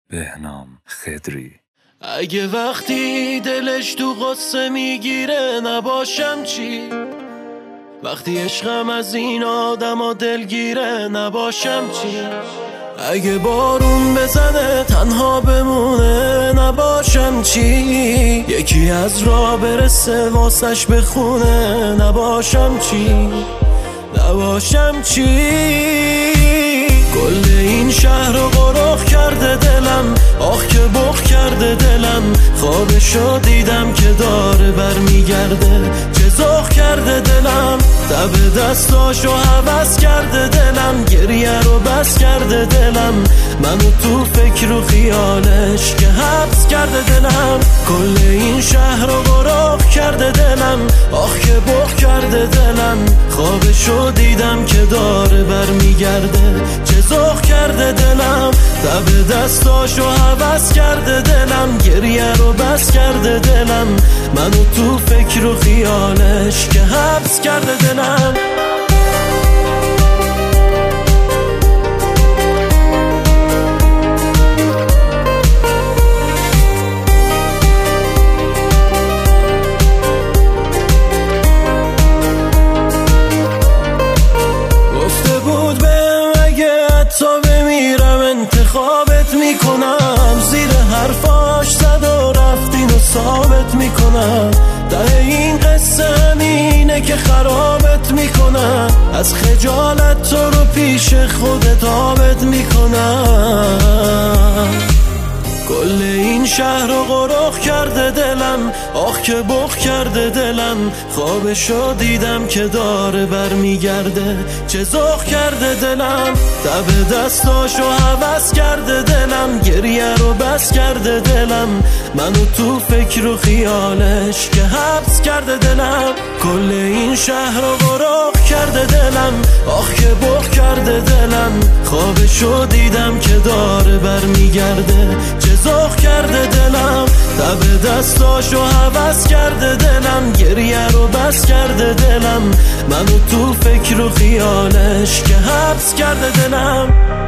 بهنام خضری. اگه وقتی دلش تو غصه میگیره نباشم چی؟ وقتی عشقم از این آدم دلگیره نباشم چی؟ اگه بارون بزنه تنها بمونه نباشم چی؟ یکی از راه برسه واسش بخونه نباشم چی؟ نباشم چی؟ کل این شهر رو غرق کرده دلم، آخ که بغ کرده دلم. خوابشو دیدم که داره برمیگرده، چه ذوق کرده دلم. دب دستاشو هوس کرده دلم، گریه رو بس کرده دلم. منو تو فکر و خیالش که حبس کرده دلم. کل این شهر رو غرق کرده دلم، آخ که بغ کرده دلم. خوابشو دیدم که داره برمیگرده، چه ذوق کرده دلم. دب دستاشو هوس کرده دلم، گریه رو بس کرده دلم. منو تو فکر و خیالش که حبس کرده دلم. گفته بود بهم اگه حتی بمیرم انتخابت میکنم. زیر حرفاش زد و رفت اینو ثابت میکنم. ده این قصه همینه که خرابت میکنم. از خجالت تو رو پیش خودت آبت میکنم. کل این شهر رو غرق کرده دلم، آخ که بغ کرده دلم. خوابشو دیدم که داره برمیگرده، چه ذوق کرده دلم. دب دستاشو هوس کرده دلم، گریه رو بس کرده دلم. منو تو فکر و خیالش که حبس کرده دلم. کل این شهر رو غرق کرده دلم، آخ که بغ کرده دلم. خوابشو دیدم که داره برمیگرده، چه ذوق کرده دلم. دب دستاشو هوس کرده دلم، گریه رو بس کرده دلم. منو تو فکر و خیالش که حبس کرده دلم.